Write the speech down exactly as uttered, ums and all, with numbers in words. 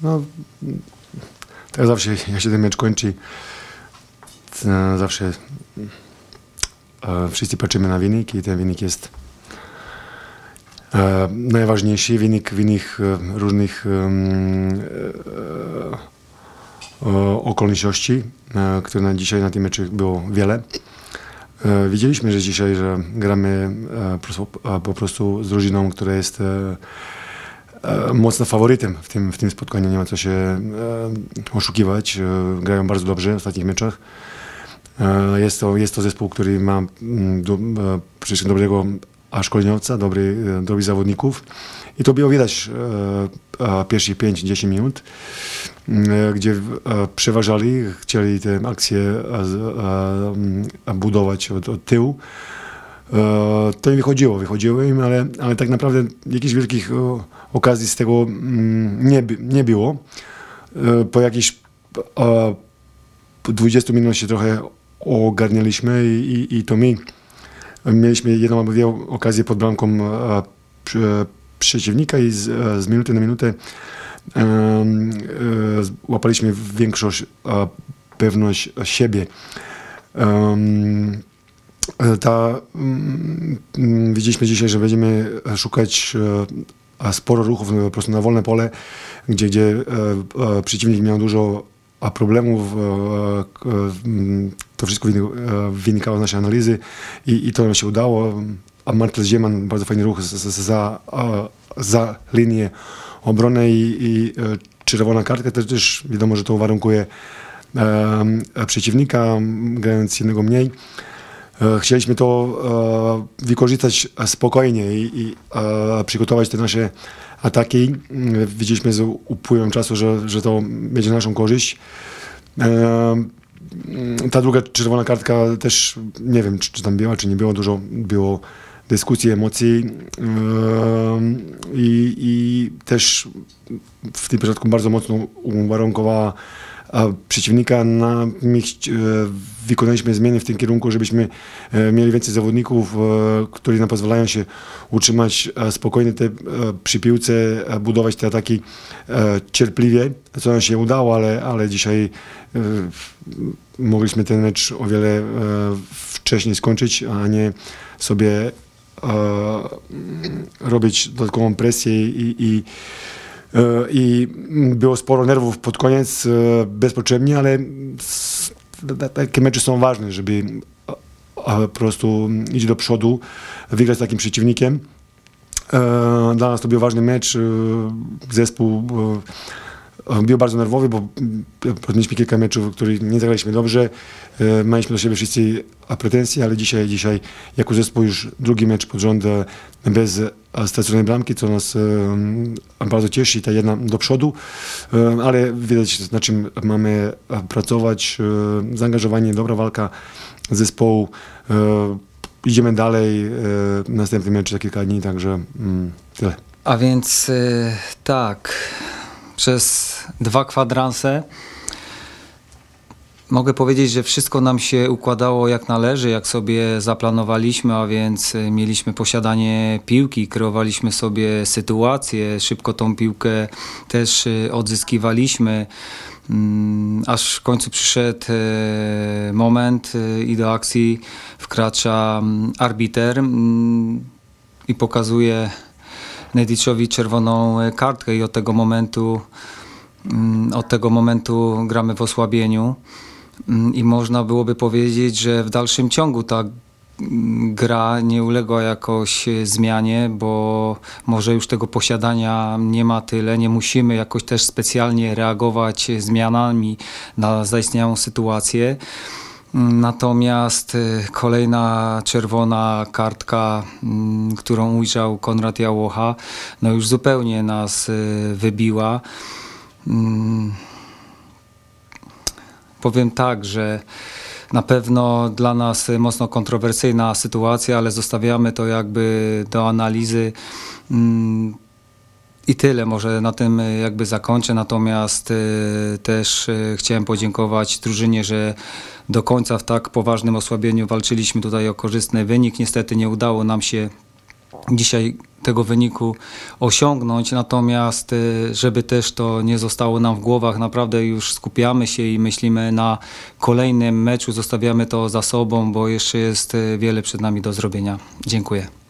no, tak zawsze, jak się ten mecz kończy, zawsze e, wszyscy patrzymy na wynik i ten wynik jest e, najważniejszy, wynik, wynik e, różnych e, e, okoliczności, e, które na dzisiaj na tym meczu było wiele. E, widzieliśmy, że dzisiaj, że gramy e, po, prostu, e, po prostu z drużyną, która jest e, e, mocno faworytem w tym, w tym spotkaniu. Nie ma co się e, oszukiwać. E, grają bardzo dobrze w ostatnich meczach. E, jest, to, jest to zespół, który ma do, e, przede wszystkim dobrego szkoleniowca, dobry, e, dobrych zawodników. I to było widać e, e, pierwszych pięć do dziesięciu minut, e, gdzie e, przeważali, chcieli tę akcję e, e, budować od, od tyłu. E, to im wychodziło, wychodziło im, ale, ale tak naprawdę jakichś wielkich o, okazji z tego mm, nie, nie było. E, po jakichś e, po dwudziestu minutach się trochę ogarnialiśmy i, i, i to my mieliśmy jedną albo dwie okazje pod bramką e, e, przeciwnika i z, z minuty na minutę e, e, łapaliśmy większość e, pewność siebie. E, ta, m, widzieliśmy dzisiaj, że będziemy szukać e, sporo ruchów po prostu na wolne pole, gdzie, gdzie e, e, przeciwnik miał dużo problemów. E, e, to wszystko wynikało z naszej analizy i, i to nam się udało. A Martel Zieman, bardzo fajny ruch z, z, za, za linię obrony i, i czerwona kartka też, też wiadomo, że to uwarunkuje e, przeciwnika, grając jednego mniej. E, chcieliśmy to e, wykorzystać spokojnie i, i e, przygotować te nasze ataki. E, widzieliśmy z upływem czasu, że, że to będzie na naszą korzyść. E, ta druga czerwona kartka też, nie wiem, czy, czy tam była, czy nie było, dużo było dyskusji, emocji yy, i, i też w tym przypadku bardzo mocno uwarunkowała przeciwnika. Na, my yy, wykonaliśmy zmiany w tym kierunku, żebyśmy yy, mieli więcej zawodników, yy, którzy nam pozwalają się utrzymać yy, spokojnie te, yy, przy piłce, yy, budować te ataki yy, cierpliwie, co nam się udało, ale, ale dzisiaj yy, mogliśmy ten mecz o wiele yy, wcześniej skończyć, a nie sobie e, robić dodatkową presję i, i, e, i było sporo nerwów pod koniec, e, bezpotrzebnie, ale s, takie mecze są ważne, żeby a, po prostu iść do przodu, wygrać z takim przeciwnikiem. E, dla nas to był ważny mecz, e, zespół e, był bardzo nerwowy, bo mieliśmy kilka meczów, w których nie zagraliśmy dobrze. E, mieliśmy do siebie wszyscy pretensje, ale dzisiaj, dzisiaj jako zespół już drugi mecz pod rząd bez straconej bramki, co nas e, bardzo cieszy, ta jedna do przodu, e, ale widać, na czym mamy pracować. E, zaangażowanie, dobra walka zespołu. E, idziemy dalej. E, następny mecz za kilka dni, także mm, tyle. A więc e, tak... Przez dwa kwadranse mogę powiedzieć, że wszystko nam się układało jak należy, jak sobie zaplanowaliśmy, a więc mieliśmy posiadanie piłki, kreowaliśmy sobie sytuację, szybko tą piłkę też odzyskiwaliśmy, aż w końcu przyszedł moment i do akcji wkracza arbiter i pokazuje Nediczowi czerwoną kartkę i od tego momentu od tego momentu gramy w osłabieniu i można byłoby powiedzieć, że w dalszym ciągu ta gra nie uległa jakoś zmianie, bo może już tego posiadania nie ma tyle, nie musimy jakoś też specjalnie reagować zmianami na zaistniałą sytuację. Natomiast kolejna czerwona kartka, którą ujrzał Konrad Jałocha, no już zupełnie nas wybiła. Powiem tak, że na pewno dla nas mocno kontrowersyjna sytuacja, ale zostawiamy to jakby do analizy. I tyle, może na tym jakby zakończę, natomiast y, też y, chciałem podziękować drużynie, że do końca w tak poważnym osłabieniu walczyliśmy tutaj o korzystny wynik. Niestety nie udało nam się dzisiaj tego wyniku osiągnąć, natomiast żeby też to nie zostało nam w głowach, naprawdę już skupiamy się i myślimy na kolejnym meczu, zostawiamy to za sobą, bo jeszcze jest wiele przed nami do zrobienia. Dziękuję.